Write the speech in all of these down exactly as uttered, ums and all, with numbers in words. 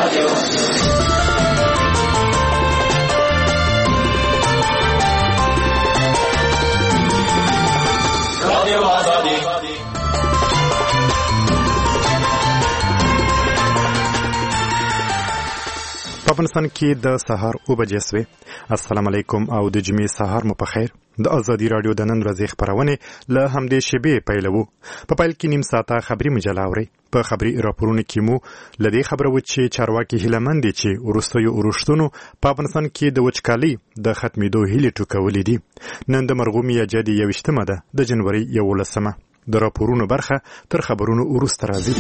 په افغانستان کې د سهار اوه بجې سوې. السلام علیکم او د جمعې سهار مو په خیر. د ازادي راډیو د نن ورځې خپرونې له همدې شیبې پیلوو. په پیل کې نیم ساعته خبري مجله اورئ. په خبري راپورونو کې مو له دې خبره و چې چارواکي هیله مند دي چې وروستیو اورښتونو په افغانستان کې د وچکالۍ د ختمېدو هیلې ټوکولې دي. نن د مرغوم میاشتې یوویشتمه ده د جنوري یولسمه. د راپورونو برخه تر خبرونو وروسته راځي.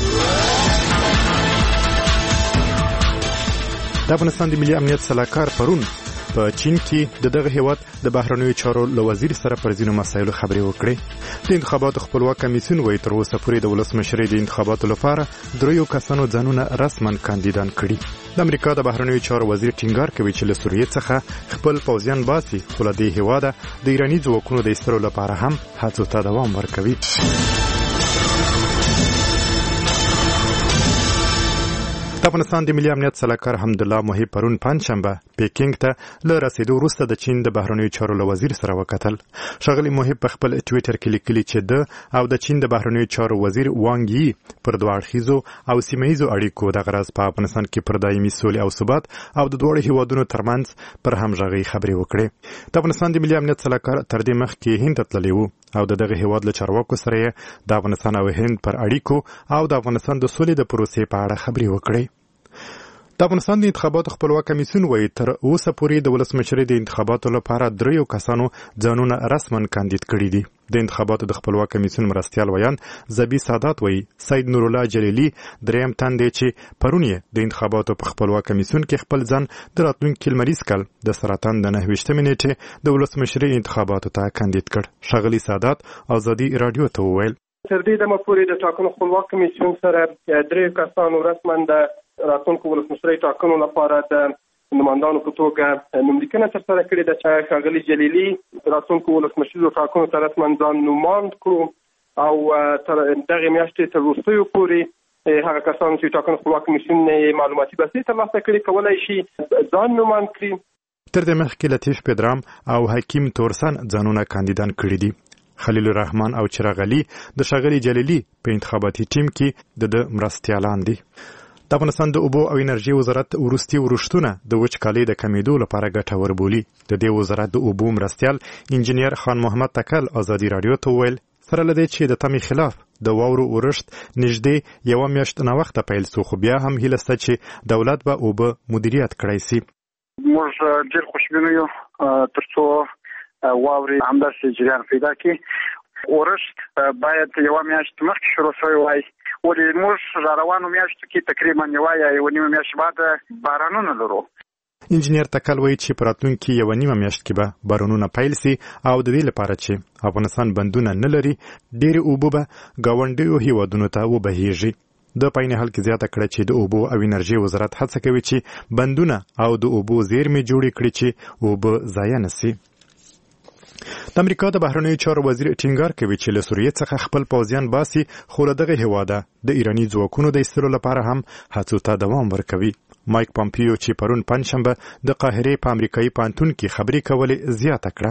د افغانستان د ملي امنیت سلاکار پرون په چین کې د دغه هیواد د بهرنیو چارو له وزیر سره پر ځینو مسایلو خبرې وکړې. د انتخاباتو خپلواک کمیسیون وایي تر اوسه پورې د ولسمشرۍ د انتخاباتو لپاره دریو کسانو ځانونه رسما کاندیدان کړي. د امریکا د بهرنیو چارو وزیر ټینګار کوي چې له سوریې څخه خپل پوځیان باسي، خو له دې هیواده د ایراني ځواکونو د ایستلو لپاره هم هڅو ته دوام ورکوي. د افغانستان د ملي امنیت سلاکار حمدالله محب پرون پنجشنبه پیکینګ ته له رسیدو وروسته د چین د بهرنیو چارو له وزیر سره وکتل. ښاغلي محب په خپل ټویټر کې لیکلي چې د او د چین د بهرنیو چارو وزیر وانګ یي پر دوه اړخیزو او سیمه ییزو اړیکو د غرض په افغانستان کې پر دایمي سولې او ثبات او د دواړو هیوادونو ترمنځ پر همغږۍ خبرې وکړې. د افغانستان د ملي امنیت سلاکار تر دې مخکې هند ته تللی و او د دغه هیواد له چارواکو سره د افغانستان او هند پر اړیکو او د افغانستان د سولې د پروسې په اړه خبرې وکړې. د افغانستان د انتخاباتو خپلواک کمیسیون وایي تر اوسه پورې د ولسمشرۍ د انتخاباتو لپاره دریو کسانو ځانونه رسما کاندید کړي دي. د انتخاباتو د خپلواک کمیسیون مرستیال ویان زبی سادات وایي سید نور الله جلیلی دریم تن دی چې پرون یې د انتخاباتو په خپلواک کمیسیون کې خپل ځان د راتلونکي لمریز کال د سرطان د نهه ویشتمې نیټې د ولسمشرۍ انتخاباتو ته کاندید کړ. ښاغلي سادات ازادي راډیو ته وویل تر دې دمه پورې د ټاکنو خپلواک کمیسیون سره دریو کسانو رسما د راتلونکو ولسمشرۍ ټاکنو لپاره د نمایندانو په توګه نوملیکنه ترسره کړې ده چې ښاغلي جلیلي راتلونکو ولسمشریزو ټاکنو ته رسما ځان نوماند کړو او تر دغې میاشتې تر وروستیو پورې هغه کسانو چې ټاکنو خپلواک کمیسیون معلوماتي بسیط ترلاسه کړي کولی شي ځان نوماند کړي. تر دې مخکې لطیف پدرام او حکیم تورسن ځانونه کاندیدان کړي دي. خلیل الرحمن او چراغ علي د ښاغلي جلیلي په انتخاباتي ټیم کې د مرستیالان دي. د افغانستان د اوبو او انرژي وزارت وروستي ورښتونه د وچکالۍ د کمیدو لپاره ګټور بولي. د دې وزارت د اوبو مرستیال انجینیر خان محمد تکل ازادي راډیو ته وویل سره له دې چې د تمې خلاف د واورو ورښت نږدې یوه میاشت ناوخته پیل سو، خو بیا هم هیله شته چې دولت به اوبه مدیریت کړی سي. موږ ډېر خوشبینه یو تر څو واورې همداسې جریان پیدا کړي. ورښت باید یوه میاشت مخکې شروع شوی وای، ولې موږ را روانو میاشتو کې تقریبا یوه یا یوه نیمه میاشت بعد بارانونه لرو. انجینیر تکل وایي چې په راتلونکي یوه نیمه میاشت کې به بارانونه پیل سي او د دې لپاره چې افغانستان بندونه نه لري ډېرې اوبه به ګاونډیو هیوادونو ته وبهیږي. د پاین حل کې زیاته کړه چې د اوبو او انرژي وزارت هڅه کوي چې بندونه او د اوبو زیرمې جوړې کړي چې اوبه ضایع نه سي. د امریکا د بهرنیو چارو وزیر ټینګار کوي چې له سوریې څخه خپل پوځیان باسي، خو له دغه هیواده د ایراني ځواکونو د ایستلو لپاره هم هڅو ته دوام ورکوي. مایک پامپیو چې پرون پنجشنبه د قاهرې په امریکایي پوهنتون کې خبرې کولې زیاته کړه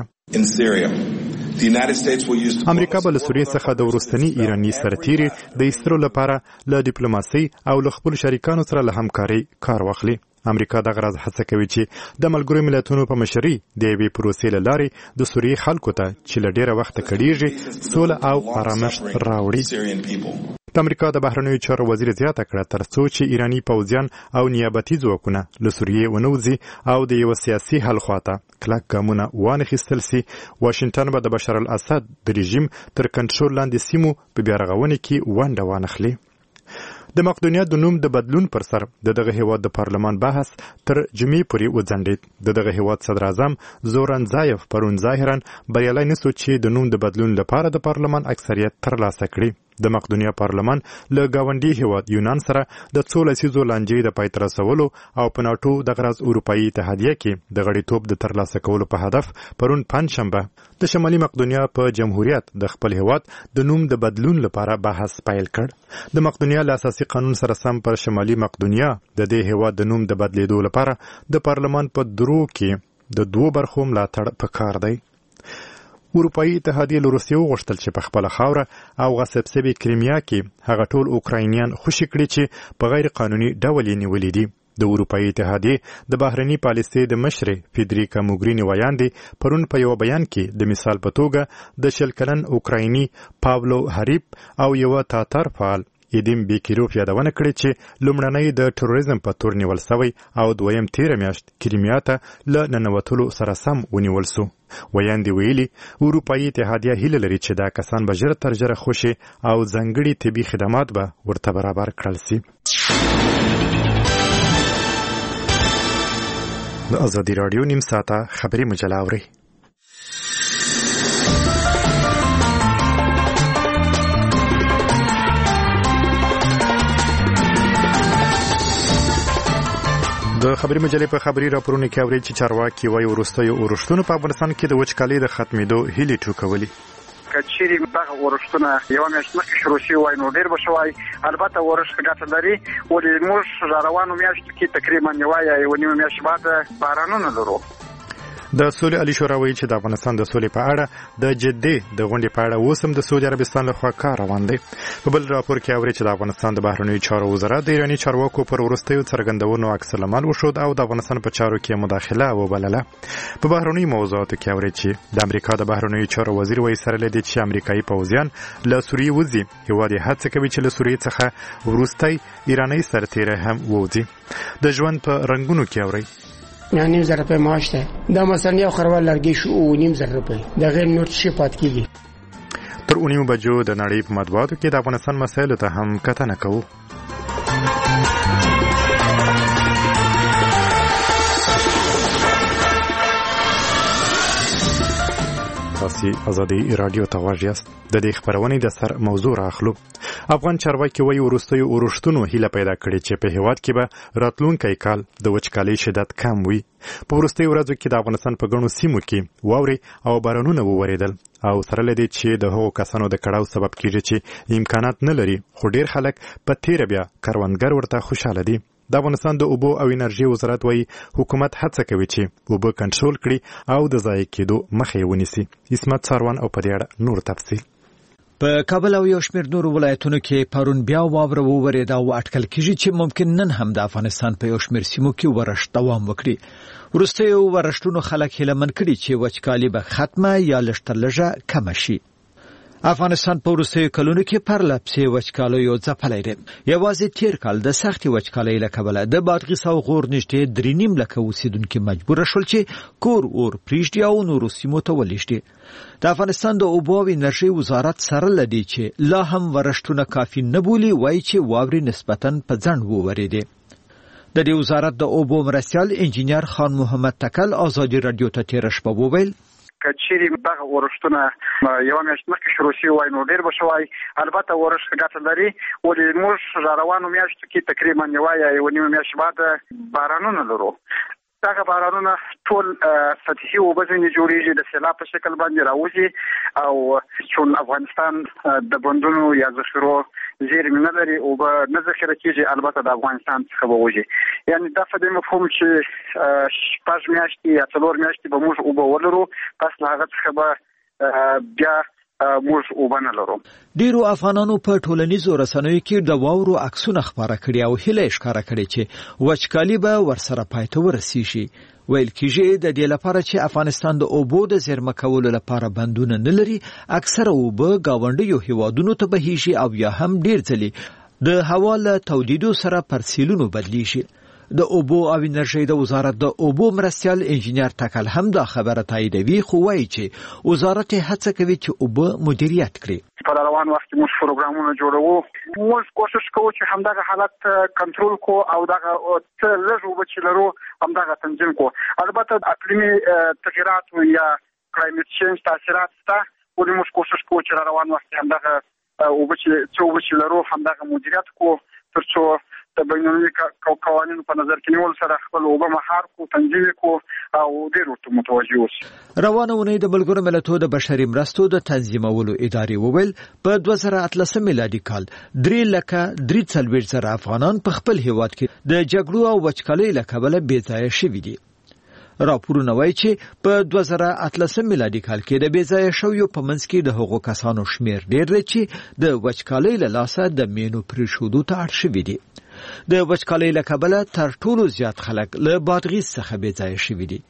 امریکا به له سوریې څخه د وروستني ایراني سرتیري د ایستلو لپاره له ډیپلوماسۍ او له خپلو شریکانو سره له همکارۍ کار واخلي. امریکا دغه راز هڅه کوي چې د ملګرو ملتونو په مشرۍ د یوې پروسې له لارې د سوریې خلکو ته چې له ډېره وخته کړېږي سوله او آرامښت راوړي. د امریکا د بهرنیو چارو وزیر زیاته کړه تر څو چې ایراني پوځیان او نیابتي ځواکونه له سوریې ونوځي او د یو سیاسي حل خواته کلک ګامونه وانخیستل سي، واشنګټن به د بشار الاسد د رژیم تر کنټرول لاندې سیمو په بیا رغونې کې ونډه وانخلي. د مقدونیا د نوم د بدلون پر سر د دغه هیواد د پارلمان بحث تر جمعې پورې وځنډید. د دغه هیواد صدر اعظم زورن زایف پرون ظاهرا بریالی نسو چې د نوم د بدلون لپاره د پارلمان اکثریت ترلاسه کړي. د مقدونیا پارلمان له گاونډي هیواد یونان سره د څو لسیزو لانجې د پای ته رسولو او په ناټو د غرض اروپایي اتحادیه کې د غړیتوب د ترلاسه کولو په هدف پرون پنځشنبه د شمالي مقدونیا په جمهوریت د خپل هیواد د نوم د بدلون لپاره بحث پیل کړ. د مقدونیا له اساسي قانون سره سم پر شمالي مقدونیا د دې هیواد د نوم د بدلیدو لپاره د پارلمان په درو کې د دوه برخو ملاتړ پکار دی. اروپایي اتحادیه له روسیې وغوښتل چې په خپله خاوره او غصب شوې کریمیا کې هغه ټول اوکراینیان خوشي کړي چې په غیر قانوني ډول یې نیولي دي. د اروپایي اتحادیې د بهرني پالیسۍ د مشرې فیدریکا موګریني ویاندې پرون په یو بیان کې د مثال په توګه د شل کلن اوکرایني پاولو هریپ او یو تاتار فعال ایدیم بیکیروف یادونه کړې چې لومړنی د تروریزم په تور نیول شوی او دویم تیره میاشت کریمیا ته له ننوتلو سره سم ونیول سو. ویاندې ویلي اروپایي اتحادیه هیله لري چې دا کسان به ژر تر ژره خوشي او ځانګړي طبي خدمات به ورته برابر کړل سي. د ازادي راډیو نیم ساعته خبري مجله اورئ. د خبري مجلې په خبري راپورونه کې اوري چې چارواکي وايي وروستیو اورښتونو په افغانستان کې د وچکالۍ د ختمېدو هیلې ټوکولي. کچېرې دغه اورښتونه یو میاشت مخکې شروع شوي وای نو ډېر به شوی. البته اورښت ګټه لري ولې موږ را روانو میاشتو کې تقریبا یوه یا یوه نیمه میاشت بعد بارانونه لرو. د سولې علي شورا وایي چې د افغانستان د سولې په اړه د جدې د غونډې په اړه اوس هم د سعودي عربستان لخوا کار روان دی. په بل راپور کې اوري چې د افغانستان د بهرنیو چارو وزارت د ایراني چارواکو پر وروستیو څرګندونو عکس العمل وښود او د افغانستان په چارو کې مداخله وبلله. په بهرنیو موضوعاتو کې اوري چې د امریکا د بهرنیو چارو وزیر وایي سره لدی چې امریکایي پوځیان له سوریې وځي. هیواد یې هڅه کوي چې له سوریې څخه وروستی ایراني سرتیری هم ووځي. د ژوند په رنګونو کې اوري نه نیم زر روپۍ معاش ده. دا مثلا یو خروار لرګی شو او نیم زر روپۍ د غیر نور څه پات کیږي. تر اونیو بجو د نړۍ په مطبوعاتو کې د افغانستان مسایلو ته هم کتنه کوو. تاسو ازادي رادیو ته غواړئ د دې خبرونې د سر موضوع راخلو. افغان چارواکي وایي وروستیو اورښتونو هیله پیدا کړې چې په هیواد کې به راتلونکی کال د وچکالۍ شدت کم وي. په وروستیو ورځو کې د افغانستان په ګڼو سیمو کې واورې او بارانونه وورېدل او سره له دې چې د هغو کسانو د کړاو سبب کیږي چې امکانات نه لري خو ډیر خلک په تیره بیا کروندګر ورته خوشاله دي. د افغانستان د اوبو او انرژي وزارت وایي حکومت هڅه کوي چې اوبه کنټرول کړي او د ضایع کېدو مخه یې ونیسي. اسمت ساروان او په دې اړه نور تفصیل. په کابل او یو شمېر نورو ولایتونو کې پرون بیا واوره وورېده او اټکل کېږي چې ممکن نن هم د افغانستان په یو شمېر سیمو کې ورښت دوام وکړي. وروستیو ورښتونو خلک هیلهمن کړي چې وچکالي به ختمه یا لږ تر لږه کمه شي. افغانستان په وروستیو کلونو کې پرله پسې وچکالیو ځپلی دی. یوازې تیر کال د سختې وچکالۍ له کبله د بادغیس او غور نږدې درې نیم لکه اوسېدونکي مجبوره شول چې کور اور پرېږدي او نورو سیمو ته ولېږدي. د افغانستان د اوبو او انرژۍ وزارت سره له دې چې لا هم ورښتونه کافي نه بولي وایي چې واورې نسبتاً په ځنډ وورېدې. د دې وزارت د اوبو مرستیال انجینر خان محمد تکل ازادي راډیو ته تېره شپه وویل کچېرې دغه اورښتونه یوه میاشت مخکې شروع شوي وای نو ډېر به شوی. البته اورښت ګټه لري ولې موږ را روانو میاشتو کې تقریبا یوه یا یوه نیمه میاشت بعد بارانونه لرو. دغه بارانونه ټول سطحي اوبه ځینې جوړېږي د سیلاب په شکل باندې راوځي او چون افغانستان د بندونو یا ذخیرو زیرمې نه لري اوبه نه ذخیره کېږي البته د افغانستان څخه به وځي. یعنې دا په دې مفهوم چې شپږ میاشتې یا څلور میاشتې به موږ اوبه ولرو پس له هغه څخه به بیا موږ اوبه نه لرو. ډیرو افغانانو په ټولنیزو رسنیو کې د واورو عکسونه خپاره کړي او هیله یې ښکاره کړې چې وچکالي به ورسره پای ته ورسیږي. ویل کېږي د دې لپاره چې افغانستان د اوبو د زیرمه کولو لپاره بندونه نه لري اکثره اوبه ګاونډیو هیوادونو ته بهیږي او یا هم ډیر ځلې د هوا له تولیدو سره پر سیلونو بدلیږي. د اوبو او انرژۍ د وزارت د اوبو مرستیال انجینر تکل هم دا خبره تاییدوي خو وایي چې وزارت هڅه کوي چې اوبه مدیریت کړي. په روان وخت کې موږ پروګرامونه جوړوو. موږ کوشش کوو چې همدغه حالت کنټرول کو او دغه څه لږ اوبه چې لرو همدغه تنظیم کو. البته اقلیمي تغیرات یا کلایمټ چینج تاثیرات شته ولې موږ کوشش کوو چې روان وخت کې همدغه او چې څو چې لرو همدغه مدیریت کو ترڅو د بینالمللي قوانینو په نظر کې نیول سره خپل اوبه مهار کو تنظیم کو او ډېر ورته متوجه اوسو. روانه اونۍ د ملګرو ملتونو د بشري مرستو د تنظیمولو ادارې وویل په دوه زره اتلسم میلادي کال درې لکه درې څلوېښت زره افغانان په خپل هیواد کې د جګړو او وچکالۍ له کبله بې ځایه شوي دي. راپورونه وایي چې په دوه زره اتلسم میلادي کال کې د بې ځایه شویو په منځ کې د هغو کسانو شمېر ډېر دی چې د وچکالۍ له لاسه د مینو پرېښودو ته اړ شوي دي. د وچکالۍ له کبله تر ټولو زیات خلک له بادغیس څخه بې ځایه شوي دي.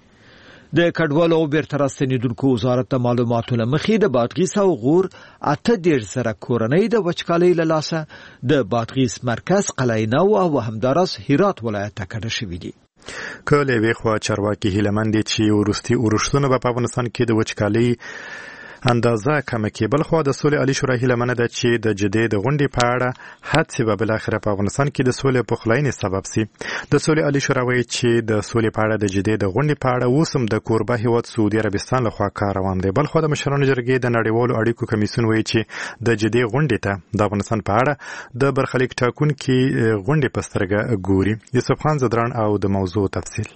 د کډوالو او بیرته راستنېدونکو وزارت د معلوماتو له مخې د بادغیس او غور اته دېرش زره کورنۍ د وچکالۍ له لاسه د بادغیس مرکز قلعه نو او همداراز هرات ولایت ته کډه شوي دي. که له یوې خوا چارواکي هیله مند دي چې وروستي اورښتونه به په افغانستان کې د وچکالۍ اندازه کمه کې، بل خوا د سولې عالي شورا هیله منه ده چې د جدې د غونډې په اړه هڅې به بالاخره په افغانستان کې د سولې پخلاینې سبب سي. د سولې عالي شورا وایي چې د سولې په اړه د جدې د غونډې په اړه اوس هم د کوربه هیواد سعودي عربستان لخوا کار روان دی. بل خوا د مشرانو جرګې د نړیوالو اړیکو کمیسیون وایي چې د جدې غونډې ته د افغانستان په اړه د برخلیک ټاکونکي غونډې په سترګه ګوري. یوسف خان زدران او د موضوع تفصیل.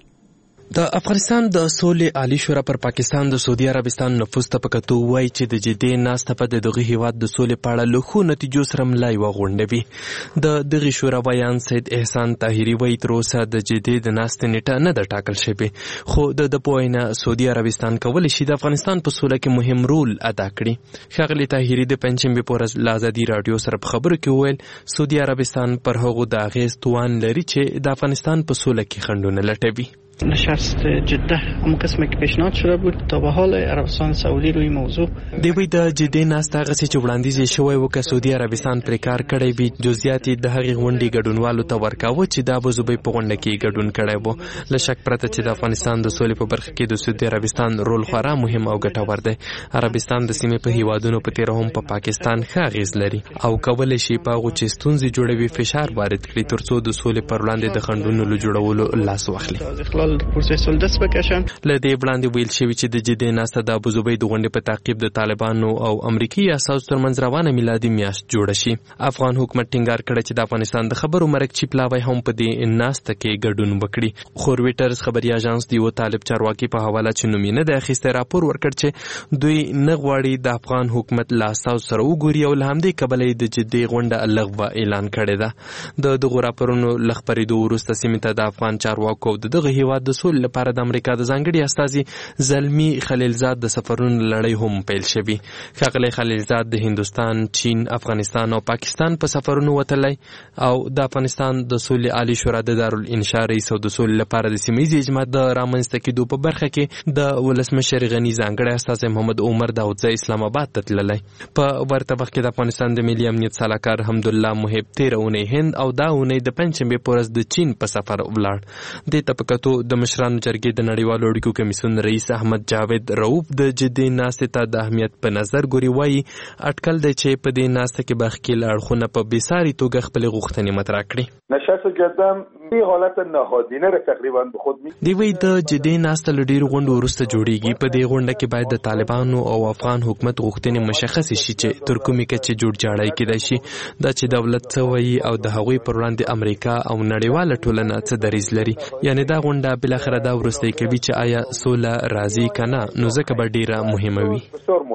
د افغانستان د سولې عالی شورا پر پاکستان د سعودي عربستان نفوذ ته په کتو وایي چې د جدې ناسته په دغه هیواد د سولې په اړه له ښو نتیجو سره ملا یوه غونډه وي. د دغه شورا بیان سید احسان طاهري وایي تر اوسه د جدې د ناستې نیټه نه ده ټاکل شوې، خو د ده په وینا سعودي عربستان کولی شي د افغانستان په سوله کې مهم رول ادا کړي. ښاغلي طاهري د پنجشنبې په ورځ له ازادي راډیو سره په خبرو کې وویل سعودي عربستان پر هغو د اغېز توان لري چې د افغانستان په سوله کې خنډونه لټوي. نشست جده اما قسمی که پیشنهاد شده بود تا به حال عربستان سعودی روی موضوع دی د جدي ناسته هغه چې وړاندیز شوی و که سعودي عربستان پر کار کړی وي جزئیات د هغې غونډې ګډونوالو ته ورکاوه چې دا ابوظبي په غونډه کې ګډون کړی و. له شک پرته چې د افغانستان د سولې په برخه کې د سعودي عربستان رول خورا مهم او ګټور دی. عربستان د سیمې په هیوادونو په تېره هم په پاکستان ښه اغېز لري او کولی شي په هغو چې ستونزې جوړوي فشار وارد کړي تر څو د سولې پر وړاندې د خنډونو له جوړولو لاس واخلي. دست بکشن. له دې وړاندې ویل شوي چې د جدې ناسته د ابوظبي د غونډې په تعقیب د طالبانو او امریکایي اساسو ترمنځ روانه میلادي میاشت جوړه شي. افغان حکومت ټینګار کړی چې د افغانستان د خبرو مرکچی پلاوی هم په دې ناسته کې ګډون وکړي. خو رویټرز خبري اژانس د یو طالب چارواکي په حواله چې نوم یې نه دی اخیستی راپور ورکړ چې دوی نه غواړي د افغان حکومت له اساسو سره وګوري او له همدې کبله د جدې غونډه لغوه اعلان کړې ده. د دغو راپورونو له خپرېدو وروسته سیمې ته د افغان چارواکو او د دغه هیواد د سولې لپاره د امریکا د ځانګړي استازي زلمی خلیلزاد د سفرونو لړۍ هم پیل شوي. ښاغلی خلیلزاد د هندوستان، چین، افغانستان او پاکستان په سفرونو وتلی او د افغانستان د سولې عالي شورا د دارالانشا رئیس او د سولې لپاره د سیمهییز اجماع د رامنځته کېدو په برخه کې د ولسمشر غني ځانګړی استازی محمد عمر داودزی اسلام آباد ته تللی. په ورته وخت کې د افغانستان د ملي امنیت سلاکار حمدالله محب تېره اونۍ هند او دا اونۍ د پنجشنبې په ورځ د چین په سفر ولاړ. دې ته په کتو د مشرانو جرګې د نړیوالو اړیکو کمیسیون رئیس احمد جاوید رؤوف د جدي ناستې ته د اهمیت په نظر ګوري. وایي اټکل دی چې په دې ناسته کې به ښکېل اړخونه په بېساري توګه خپلې غوښتنې مطرح کړي. نشست جده این حالت نهادینه را تقریبا به خود می دی وی د جدي ناسته له ډېرو غونډو وروسته جوړیږي. په دې غونډه کې باید د طالبانو او افغان حکومت غوښتنې مشخصې شي چې تر کومې کچې جوړ جاړی کېدای شي دا چې دولت څه وایي او د هغوی پر وړاندې امریکا او نړیواله ټولنه څه دریځ لري. یعنې دا غونډه بالاخره دا وروستی کوي چې آیا سوله راځي که نه، نو ځکه به ډېره مهمه وي.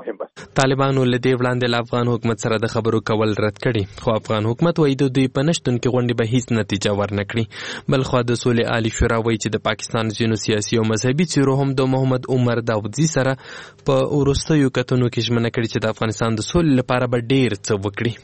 طالبانو له دې وړاندې له افغان حکومت سره د خبرو کول رد کړي، خو افغان حکومت وایي د دوی په نشتون کې غونډې به هیڅ نتیجه ورنه کړي. بلخوا د سولې عالي شورا وایي چې د پاکستان ځینو سیاسي او مذهبي څیرو هم د محمد عمر داودزي سره په وروستیو کتنو کې ژمنه کړې چې د افغانستان د سولې لپاره به ډېر څه وکړي.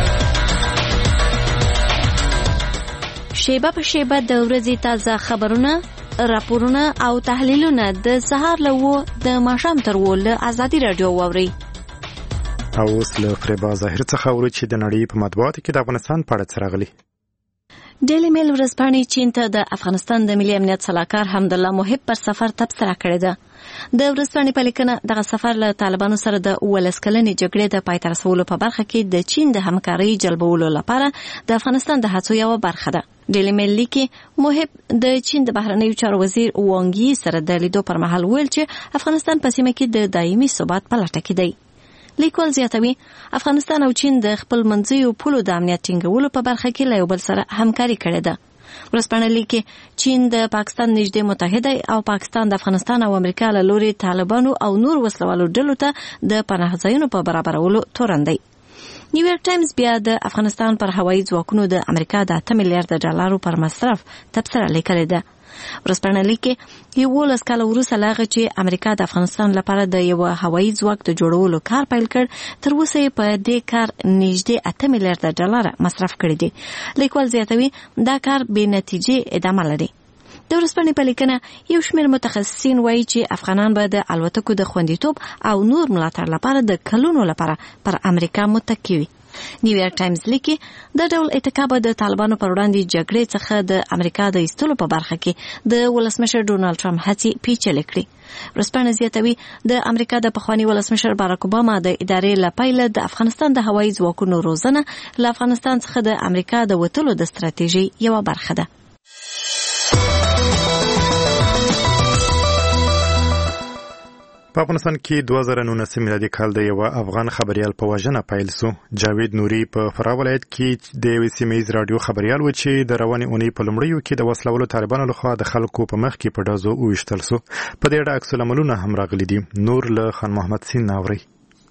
شیبه په شیبه د ورځې تازه خبرونه، راپورونه او تحلیلونه د سهار له اوه د ماښام تر اوه له ازادي راډیو واورئ. او اوس له فریبا ظاهر څخه اورو چې د نړۍ په مطبوعاتو کې د افغانستان په اړه څه راغلي. ډیلی میل ورځپاڼې چین ته د افغانستان د ملي امنیت سلاکار حمدالله محب پر سفر تبصره کړې ده. د ورځپاڼې په لیکنه دغه سفر له طالبانو سره د اوولس کلنې جګړې د پای ته رسولو په برخه کې د چین د همکارۍ جلبولو لپاره د افغانستان د هڅو یوه برخه ده. ډیلی میل لیکي محب د چین د بهرنیو چارو وزیر وانګ یي سره د لیدو پر مهال ویل چې افغانستان په سیمه کې د دایمي ثبات په لټه کې دی. لیکوال زیاتوي افغانستان او چین د خپل منځیو پولو د امنیت ټینګولو په برخه کې له یو بل سره همکاري کړې ده. ورځپاڼه لیکي چین د پاکستان نږدې متحد او پاکستان د افغانستان او امریکا له لوري طالبانو او نور وسلوالو ډلو ته د پناه ځایونو په برابرولو تورن دی. نیویارک ټایمز بیا د افغانستان پر هوایي ځواکونو د امریکا د اته میلیارډ ډالرو پر مصرف تبصره لیکلې ده. ورځپاڼه لیکي یولس کاله وروسته له هغه چې امریکا د افغانستان لپاره د یو هوایي ځواک د جوړولو کار پیل کړ تر اوسه یې په دې کار نږدې اته میلیارډ ډالر مصرف کړي دي. لیکوال زیاتوي دا کار بې نتیجې ادامه لري. د ورځپاڼې په لیکنه یو شمېر متخصصین وایي چې افغانان به د الوتکو د خوندیتوب او نور ملاتړ لپاره د کلونو لپاره پر امریکا متکی وي. نیویارک ټایمز لیکي د ډول اتکا به د طالبانو پر وړاندې جګړې څخه د امریکا د ایستلو په برخه کې د ولسمشر ډونالد ټرمپ هڅې پیچلې کړي. ورځپاڼه زیاتوي د امریکا د پخواني ولسمشر باراک اوباما د ادارې له پیله د افغانستان د هوایي ځواکونو روزنه له افغانستان څخه د امریکا د وتلو د ستراتیژۍ یوه برخه ده. په افغانستان کې دوه زره نولسم میلادي کال د یو افغان خبريال په وژنه پیل سو. جاوید نوري په فراه ولایت کې د یو سیمایي رادیو خبريال و چې د رواني اونۍ په لومړیو کې د وسلوالو طالبانو لخوا د خلکو په مخ کې په ډازو وویشتل سو. په دې اړه عکس العملونه هم راغلي دي. نور له خان محمد سین ناوري.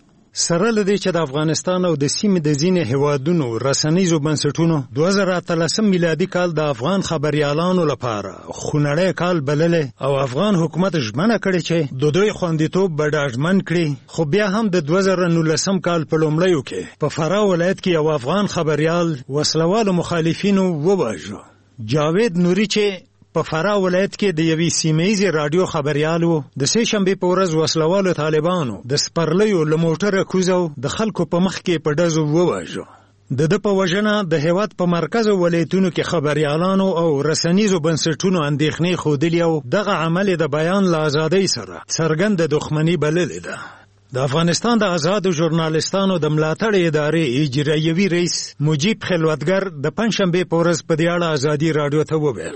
سره لدی چې د افغانستان او د سیمې د ځینې هیوادونو رسنیزو بنسټونو دوه زره اتلسم میلادي کال د افغان خبريالانو لپاره خونړی کال بللې او افغان حکومت ژمنه کړې چې د دوی خوندیتوب به ډاډمن کړي، خو بیا هم د دوه زره نولسم کال په لومړیو کې په فراه ولایت کې یو افغان خبريال وسلوالو مخالفینو وواژه. جاوید نوري چې په فراه ولایت کې د یوې سیمه‌یزې رادیو خبريالو د سه شنبې په ورځ وسلوالو طالبانو د سپرلیو له موټره کوزو د خلکو په مخ کې په ډزو وواژه. د د په وژنه د هیواد په مرکز ولایتونو کې خبريالانو او رسنیزو بنسټونو اندېښنې ښودلې او دغه عمل د بیان له ازادۍ سره څرګنده دښمني بللې ده. د افغانستان د آزادو ژورنالستانو د ملاتړ ادارې اجرایوي رئیس مجیب خلوتګر د پنځشنبې په ورځ په دې اړه ازادي رادیو ته وویل: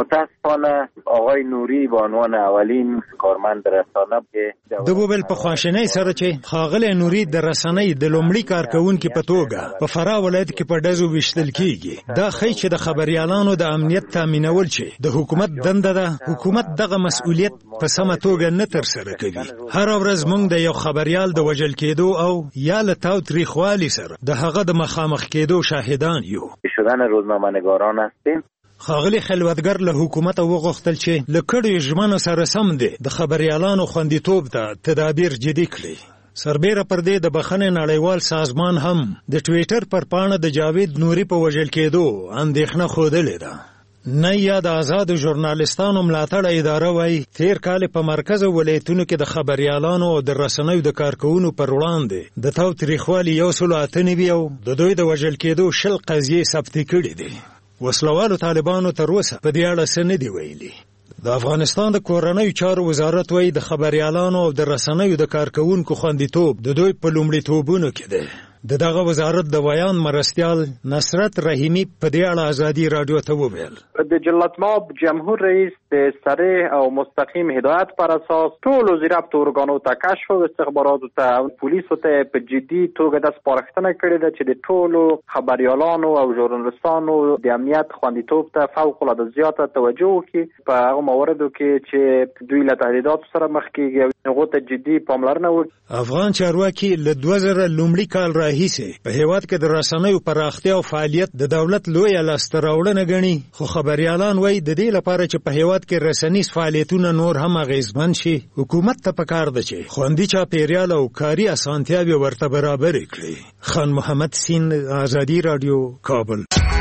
متاسفانه آقای نوری به عنوان اولین کارمند رسانه کې د وویل په خواشینۍ سره چې ښاغلی نوري د رسنۍ د لومړي کارکونکي په توګه په فراه ولایت کې په ډزو ویشتل کیږي. دا ښیي چې د خبريالانو د امنیت تامینول چې د حکومت دنده ده، حکومت دغه مسؤلیت په سمه توګه نه ترسره کوي. هر ورځ موږ د یو خبر ریال د وجل کېدو او یا له تاوتریخوالي سره د هغه د مخامخ کېدو شاهدان یو. شدن روزنامه‌نگاران هستیم. ښاغلي خلوتګر له حکومت وغوښتل چې له کړیو ژمنو سره سم دی د خبريالانو خوندیتوب ته تدابیر جدي کړي. سربیره پر دې د بخښنې نړیوال سازمان هم د ټویټر پر پاڼه د جاوید نوري په وجل کېدو اندېښنه ښودلې ده. نه یا د آزادو ژورنالستانو ملاتړ اداره وایي تیر کال په مرکز ولایتونو کې د خبريالانو او د رسنیو د کارکونو پر وړاندې د تاوتریخوالي یو سل اته نوي او د دوی د وژل کېدو شل قضیې ثبت کړي دي. وسلوالو طالبانو تر اوسه په دې اړه څه نه دي ویلي. د افغانستان د کورنیو چارو وزارت وایي د خبريالانو او د رسنیو د کارکونکو خوندیتوب د دوی په لومړیتوبونو کې دی. د دغه وزارت د بیان مرستیال نصرت رحیمی په دې اړه ازادي رادیو ته وویل: د جلالتمآب جمهور رئیس د صریح او مستقیم هدایت پر اساس ټول وزارت ارګانو ته کشف او استخباراتو ته او پولیسو ته په جدي توګه د سپارښتنه کړې ده چې د ټولو خبريالانو او ژورنالستانو د امنیت خوندیتوب ته فوق العاده زیاته توجه وکړي په هغه مواردو کې چې دوی له تهدیداتو سره مخ کېږي او هغو ته جدي پاملرنه وکړي. افغان چارواکي له دوه زره لومړي کال راهیسې په هیواد کې د رسنیو پراختیا او فعالیت د دولت لویه لاسته راوړنه ګڼي، خو خبريالان وایي د دې لپاره چې په هیواد کې رسنیز فعالیتونه نور هم اغیزمن شي حکومت ته پکار ده چې خوندي چاپیریال او کاري اسانتیاوې ورته برابر کړي. خان محمد سین، آزادي رادیو، کابل.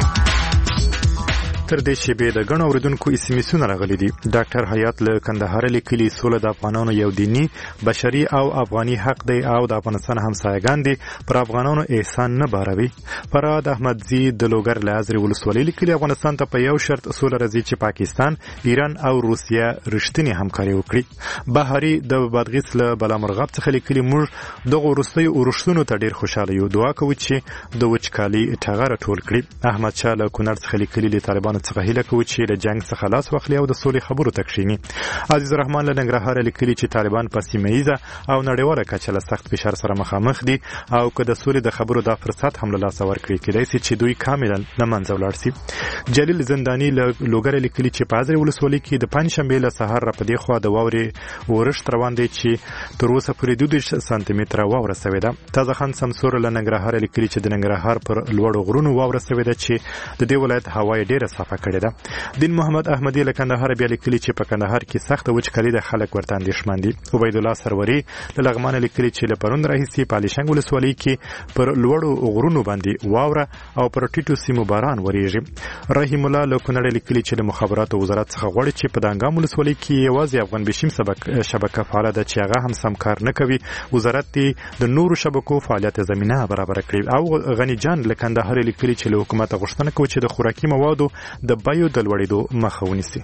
تر دې شیبې د غنو اوریدونکو اسمیسونه راغلي دي. ډاکټر حیات له کندهار لیکلي سوله د افغانانو یو دینی بشري او افغاني حق دی او د افغانستان همسایگان دي پر افغانانو احسان نه باروي. فراد احمدزي د لوګر لازري ولسوالۍ لیکلي افغانستان ته په یو شرط سوله راځي چې پاکستان، ایران او روسیا رښتینی همکاري وکړي. بهاري د بادغیس له بلامرغاب څخه لیکلي موږ دغه وروستي ورښتونو ته ډیر خوشاله یو، دعا کوو چې د وچکالي ټغر ټول کړي. احمد شاه له کونړ څخه لیکلي طالبان طالبانو څخه هیله کوي چې له جنگ څخه لاس واخلي او د سولې خبرو ته کښیني. عزیز الرحمن له ننګرهار لیکلي چې طالبان په سیمه ییزه او نړیواله کچه له سخت فشار سره مخامخ دي او که د سولې د خبرو دا فرصت هم له لاسه ورکړي کېدای شي چې دوی کاملا له منځه ولاړ شي. جلیل زنداني له لوګر لیکلي چې په ازرې ولسوالۍ کې د پنجشنبې له سهار را په دې خوا د واورې ورښت روان دی چې تر اوسه پورې دوه دېرش سانتي متره واوره سوې ده. تازه خان سمسور له ننګرهار لیکلي چې د ننګرهار پر لوړو غرونو واوره سوې ده چې د دې ولایت هوا یې ډېره صافه کړې ده. دین محمد احمدي له کندهار بیا لیکلي چې په کندهار کې سخته وچکالي ده، خلک ورته اندېښمن دي. عبید الله سروري له لغمانه لیکلي چې له پرون راهیسې په الیشنګ ولسوالۍ کې پر لوړو غرونو باندې واوره او پر ټیټو سیمو باران وریږي. رحیم الله له کونړ لیکلي چې د مخابراتو وزارت څخه غواړي چې په دانګام ولسوالۍ کې یوازې افغان بشیم شبکه فعاله ده چې هغه هم سم کار نه کوي. وزارت دې د نورو شبکو فعالیت زمینه برابر کړي. او غنی جان له کندهار لیکلي چې له حکومت غوښتنه کوي چې د خوراکي موادو د بیو د لوړېدو مخه ونیسي.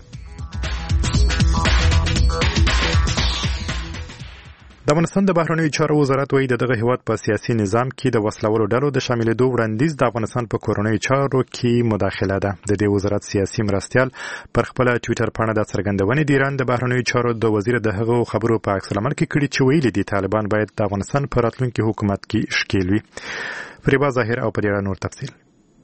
د افغانستان د بهرنیو چارو وزارت وايي دغه هیواد په سیاسي نظام کې د وسلوالو ډلو د شاملېدو وړاندیز د افغانستان په کورنیو چارو کې مداخله ده. د دې وزارت سیاسي مرستیال پر خپل ټوئیټر پاڼه د څرګندونې د ایران د بهرنیو چارو د وزیر د هغو خبرو په عکس العمل کې کړي چې ویلي دي طالبان باید د افغانستان په راتلونکي حکومت کې شکیل وي. فریبا ظاهر او په دې اړه نور تفصیل.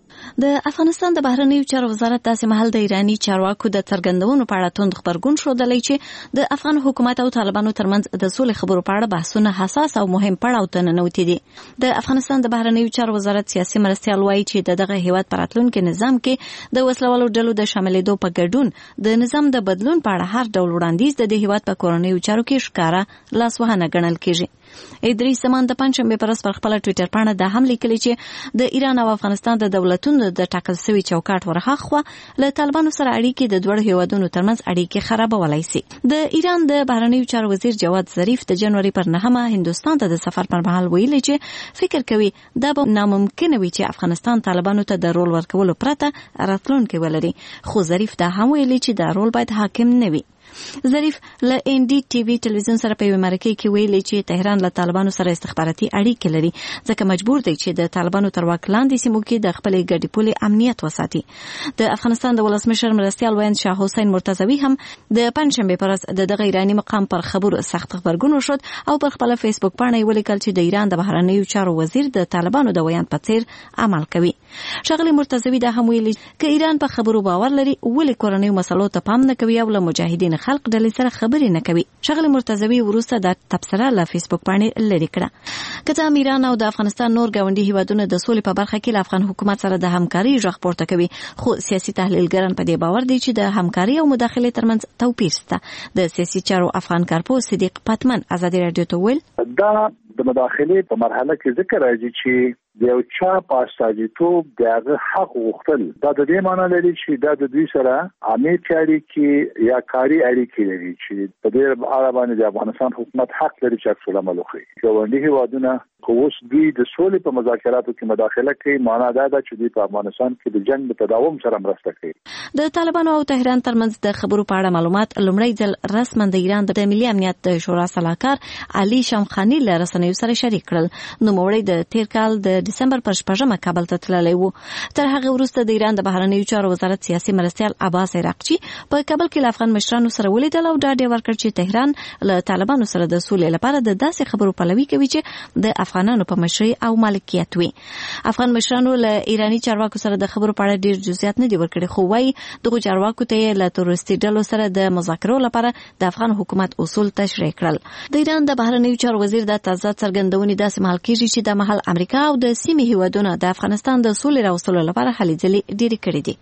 د افغانستان د بهرنیو چارو وزارت داسې مهال د ایرانی چارواکو د څرګندونو په اړه توند خبرګون ښودلی چې د افغان حکومت او طالبانو ترمنځ د سولې خبرو په اړه بحثونه حساس او مهم پړاو ته ننوتي دي. د افغانستان د بهرنیو چارو وزارت سیاسي مرستیال وایي چې د دغه هیواد په راتلونکي نظام کې د وسلوالو ډلو د شاملېدو په ګډون د نظام د بدلون په اړه هر ډول وړاندیز د دې هیواد په کورنیو چارو کې ښکاره لاسوهنه ګڼل کېږي. ادریس زمان د پنځشنبې پر ورځ پر خپل ټوئیټر پاڼه د هم لیکلي چې د ایران او افغانستان د دولتونو د ټاکل شوي چوکاټ ورهاخوا له طالبانو سره اړیکې د دوه هیوادونو ترمنځ اړیکې خرابولای شي. د ایران د بهرنیو چارو وزیر جواد ظریف د جنوري پر نهمه هندوستان ته د سفر پر مهال ویلي چې فکر کوي دا به ناممکن وي چې افغانستان طالبانو ته د رول ورکولو پرته راتلونکي ولري، خو ظریف دا هم ویلي چې دا رول باید حاکم نه وي. ظریف له ان ډي ټي وي ټلویزیون سره په یو مرکه کې ویلي چې تهران له طالبانو سره استخباراتي اړیکې لري، ځکه مجبور دی چې د طالبانو تر واک لاندې سیمو کې د خپلې ګډې پولې امنیت وساتي. د افغانستان د ولسمشر مرستیال ویاند شاه حسین مرتضوي هم د پنځشنبې پر ورځ د دغه ایرانی مقام پر خبرو سخت خبرګون وشود او پر خپل فیسبوک باندې ولیکل چې د ایران د بهرنیو چارو وزیر د طالبانو د ویاند په څیر عمل کوي. ښاغلي مرتضوي دا هم ویلي چې ایران په خبرو باور لري، ولې کورنیو مسلو ته پام نه کوي او له مجاهدین خلق ډلې سره خبرې نه کوي. ښاغلي مرتضوي وروسته دا تبصره له فیسبوک باندې لرې کړه. که څه هم ایران او د افغانستان نور ګاونډي هیوادونه د سولې په برخه کې له افغان حکومت سره د همکارۍ غږ پورته کوي، خو سیاسي تحلیلګران په دې باور دي چې د همکارۍ او مداخلې ترمنځ توپیر شته. د سیاسي چارو افغان کارپو صدیق پتمن ازادي رادیو ته ویل دا د مداخلې په مرحله کې ذکر راځي چې د یو چا په استازیتوب د هغه حق غوښتل، دا د دې معنی لري چې دا د دوی سره عامې اړیکې یا کاري اړیکې لري چې په دې اړه باندې د افغانستان حکومت حق لري چې عکس العمل وکړي. ګاونډي هیوادونه خو اوس دوی د سولې په مذاکراتو کې مداخله کوي، معنا دا ده چې دوی په افغانستان کې د جنگ د تداوم سره مرسته کوي. د طالبانو او تهران ترمنځ د خبرو په اړه معلومات لومړی ځل رسما د ایران د ملي امنیت د شورا سلاکار علي شمخاني له رسنیو سره شریک کړل. نوموړی د تیر کال د دسمبر پر شپږمه کابل ته تللی و. تر هغه وروسته د ایران د بهرنیو چارو وزارت سیاسي مرستیال عباس عراقچي په کابل کې له افغان مشرانو سره ولیدل او ډاډ یې ورکړ چې تهران له طالبانو سره د سولې لپاره د داسې خبرو پلوي کوي چې د افغانانو په مشرۍ او مالکیت وي. افغان مشرانو له ایرانی چارواکو سره د خبرو په اړه ډیر جزئیات نه دي ورکړي، خو وايي دغه چارواکو ته له تروریستي ډلو سره د مذاکرو لپاره د افغان حکومت اصول تشریح کړل. د ایران د بهرنیو چارو وزیر د تازه څرګندونې داسې مهال کېږي چې د مهال امریکا او د سیمې هیوادونه د افغانستان د سولې راوستلو لپاره هلې ځلې ډېرې کړې دي.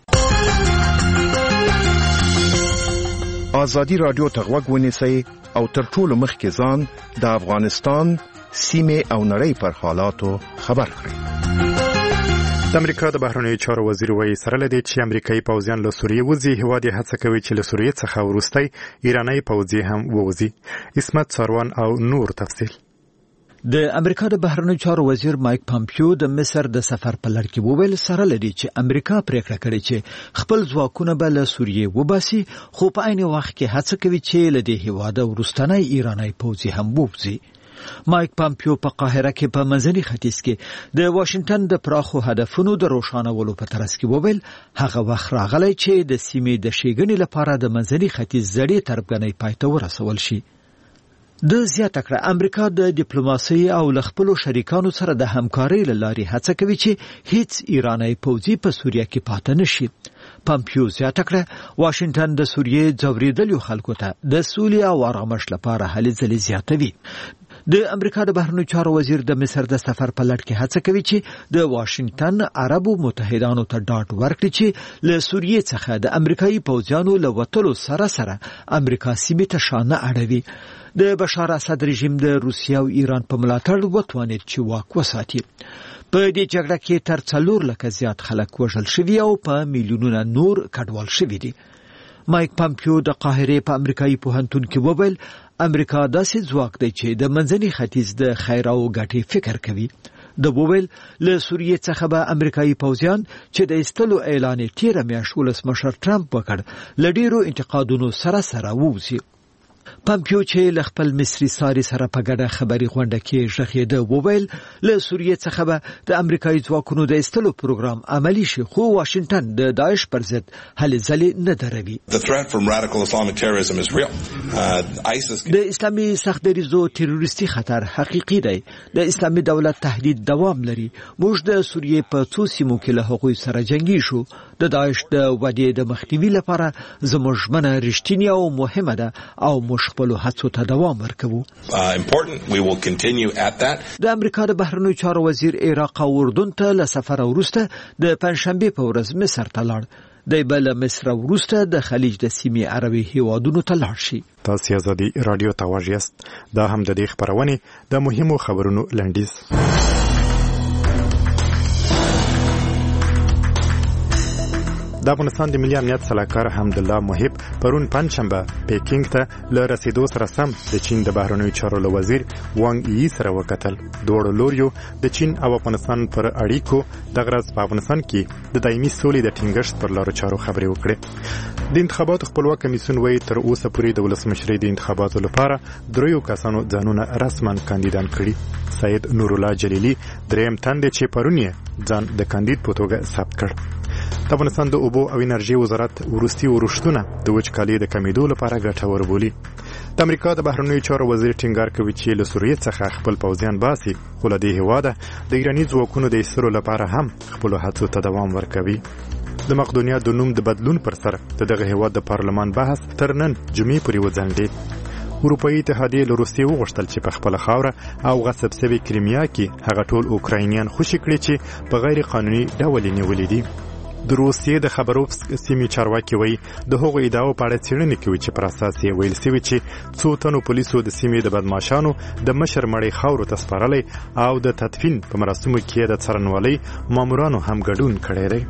ازادي رادیو ته غوږ ونیسئ او تر ټولو مخکې ځان د افغانستان سیمې او نړۍ پر حالاتو خبر کړئ. د امریکا د بهرنیو چارو وزیر وایي سره له دې چې امریکایي پوځیان له سوریې وځي، هیواد یې هڅه کوي چې له سوریې څخه وروستی ایرانی پوځي هم ووځي. اسمت ساروان او نور تفصیل. د امریکا د بهرنیو چارو وزیر مایک پامپیو د مصر د سفر په لړ کې وویل سره لري چې امریکا پریکړه کړې چې خپل ځواکونه به له سوریې وباسي، خو په عین وخت کې هڅه کوي چې له دې هیواده وروستنی ایرانی پوځي هم ووځي. مایک پامپیو په قاهره کې په منځني ختیځ کې د واشنگټن د پراخو هدفونو د روښانولو په ترڅ کې وویل هغه وخت راغلی چې د سیمې د ښېګڼې لپاره د منځني ختیځ زړې تربګنۍ پای ته ورسول شي. د زیاته کړه امریکا د ډیپلوماسۍ او له خپلو شریکانو سره د همکارۍ له لارې هڅه کوي چې هیڅ ایرانی پوځي په سوریه کې پاتې نشي. پامپیو زیاته کړه واشنگټن د سوریې ځورېدلو خلکو ته د سولې او آرامش لپاره هلې ځلې زیاتوي. د امریکا د بهرنیو چارو وزیر د مصر د سفر په لړ کې هڅه کوي چې د واشنگټن عربو متحدانو ته ډاډ ورکړي چې له سوریې څخه د امریکایي پوځیانو له وتلو سره سره امریکا سیمې ته شانه اړوي. د بشار اسد رژیم د روسیې او ایران په ملاتړ وتوانید چې واک وساتي. په دې جګړه کې تر څلور لکه زیات خلک وژل شوي او په میلیونونه نور کډوال شوي دي. مایک پامپیو د قاهرې په امریکایي پوهنتون کې وویل امریکا داسې ځواک دی چې د منځني ختیځ د خیر او ګټې فکر کوي. د وویل له سوریې څخه به امریکایي پوځیان چې د ایستلو اعلان یې تیره میاشت ولسمشر ټرمپ وکړ له ډیرو انتقادونو سره سره ووځي. پامپیو چې له خپل مصري ساري سره په ګډه خبري غونډه کې ژغېده وویل له سوریې څخه به د امریکایي ځواکونو د ایستلو پروګرام عملی شي خو واشنگټن د داعش پر ضد هلې ځلې نه دروي. د اسلامي سختدریزو تروریستي خطر حقیقي دی. د اسلامي دولت تهدید دوام لري. موږ د سوریې په څو سیمو کې له هغوی سره جنگي شو. د داعش د ودې د مخنیوي لپاره زموږ ژمنه رښتینې او مهمه ده او موږ خپلو هڅو ته دوام ورکوو. د امریکا د بهرنیو چارو وزیر عراق او اردن ته له سفر وروسته د پنځشنبې په ورځ مصر ته لاړ. دی به له مصر وروسته د خلیج د سیمې عربي هیوادونو ته لاړ شي. تاسو ازادي رادیو ته واژ یاست. دا هم د دې خبرونه د مهمو خبرونو لنډیز. د افغانستان د ملي امنیت سلاکار حمدالله محب پرون پنځشنبه پیکینګ ته له رسیدو سره سم د چین د بهرنیو چارو له وزیر وانګ یي سره وکتل. دواړو لوریو د چین او افغانستان پر اړیکو د غرض په افغانستان کې د دایمي سولې د ټینګښت پر لارو چارو خبرې وکړې. د انتخاباتو خپلواک کمیسیون وایي تر اوسه پورې د ولسمشرۍ د انتخاباتو لپاره دریو کسانو ځانونه رسما کاندیدان کړي. سید نورالله جلیلی دریم تن چې پرون یې ځان د کاندید په توګه ثبت کړ. د افغانستان د اوبو او انرژي وزارت وروستي ورښتونه د وچکالۍ د کمیدو لپاره ګټور بولي. د امریکا د بهرنیو چارو وزیر ټینګار کوي چې له سوریې څخه خپل پوځیان باسي خو له دې هېواده د ایراني ځواکونو د ایستلو لپاره هم خپلو هڅو ته دوام ورکوي. د مقدونیا د نوم د بدلون پر سر د دغه هېواد د پارلمان بحث تر نن جمعې پورې وځنډېد. اروپایي اتحادیې له روسیې وغوښتل چې په خپله خاوره او غصب سوې کریمیا کې هغه ټول اوکراینیان خوشي کړي چې په غیر قانوني ډول یې نیولي دي. د روسیې د خبروفسک سیمې چارواکي وایي د هغو ادعاو په اړه څېړنې کوي چې پر اساس یې ویل سوي چې څو تنو پولیسو د سیمې د بدماشانو د مشر مړی خاورو ته سپارلی او د تدفین په مراسمو کې د څارنوالۍ مامورانو هم ګډون کړی دی.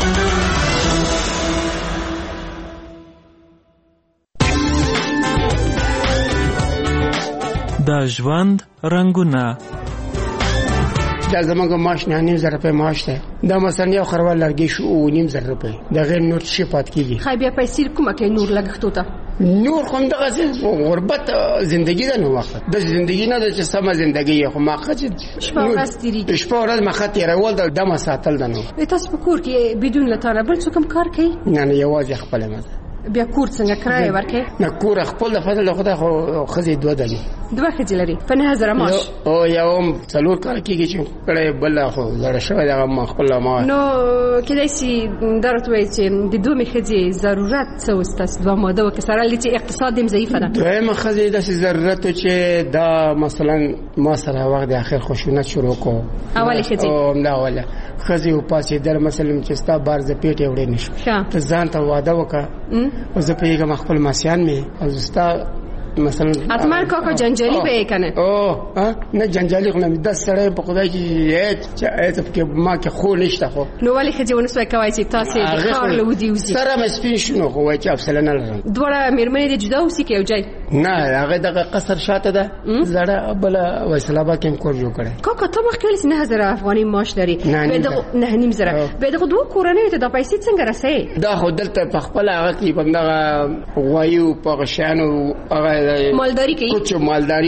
د ژوند رنګونه دا زمونږ معاش نه نیم زر روپۍ معاش دی. دا مثلا یو خروال لرګی شو او نیم زر روپۍ د غیر نور شي پات کیږي. خای بیا پیسې کومه کې نور لګښتو ته نور کوم دغه غربت زندگی ده. نو وخت د زندگی نه د سمه زندگی خو ما خچ شپه ورځ تیری شپه ورځ ما خط یې راول د دمه ساتل ده. نو تاسو په کور کې بدون لټاره بل څه کوم کار کوي؟ نه نه یوازې خپل مزه. بیا کور څنګه کرای ورکې؟ نه کور خپل د فضل خدای خو خزي دوه دلی دوه خځې لري په نه هزار معاش او یو څلور کال کېږي چې کړه بل خو زړه شوی دا ما خپل ما نو کله چې درته وایي چې د دوه خځې ضرورت څه واستاس دوه ماده وکسره لې چې اقتصاد هم ضعیف ده. دوه خځې د ضرورت چې دا مثلا ما سره وخت د اخر خوشونه شروع کو اوله خځې او نه اوله خځې او پاسې در مثلا چې ستا بار ز پیټ وړې نشو ته ځان ته واده وکړه او زه پیګم خپل ماسیان مې او زستا مثلا اتمر کاکا جنجالی به کنه او نه جنجالی خو نه د سره په خدای کې هیڅ هیڅ په ما کې خو نشته. خو نو ولې خځونه سوي کوي چې تاسو د خار له ودی وزي سره مسپین شنو خو وای چې افسل نه لرم دوړه میرمنې د جدا اوسې کې وجای نه هغه دغه قصر شاته ده زړه بل وسلابه کې کور جوړ کړي. کاکا ته مخکې نه هزار افغاني معاش لري به دغه نه نیم زره به دغه دوه کورنۍ ته د پیسې څنګه رسې؟ دا خو دلته په خپل هغه کې بندغه وایو په غشانو هغه مالداری کوي کوچ مالداری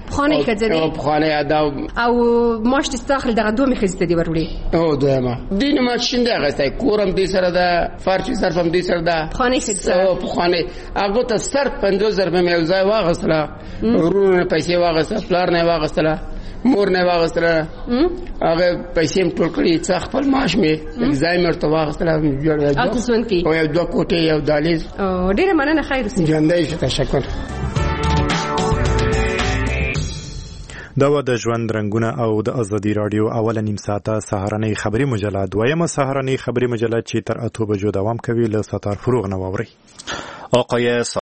خانه خزنه او خانه ادا او ماش تستاخل دغه دوه مخزته دی ورولې او دوه دینه ما شینده غسای کورم دې سره دا فرشي صرفم دې سره دا خانه خزه او خانه هغه ته صرف پنځوس زره په یو ځای واغسله ورونه پیسې واغسله پلار نه واغسله مور نه واغسله هغه پیسې ټول کړی څخ خپل معاش می ځای مرته واغسله جوړ او یو دوه کوټه یو دالیز او ډیره مننه خیر اوسې ژوندۍ شه تشکر دا و د ژوند رنگونه او د ازادي رادیو اوله نیم ساعته سهارنۍ خبري مجله دویمه سهارنۍ خبري مجله چې تر اته بجو دوام کوي له ستار فروغ نه واوري. آقای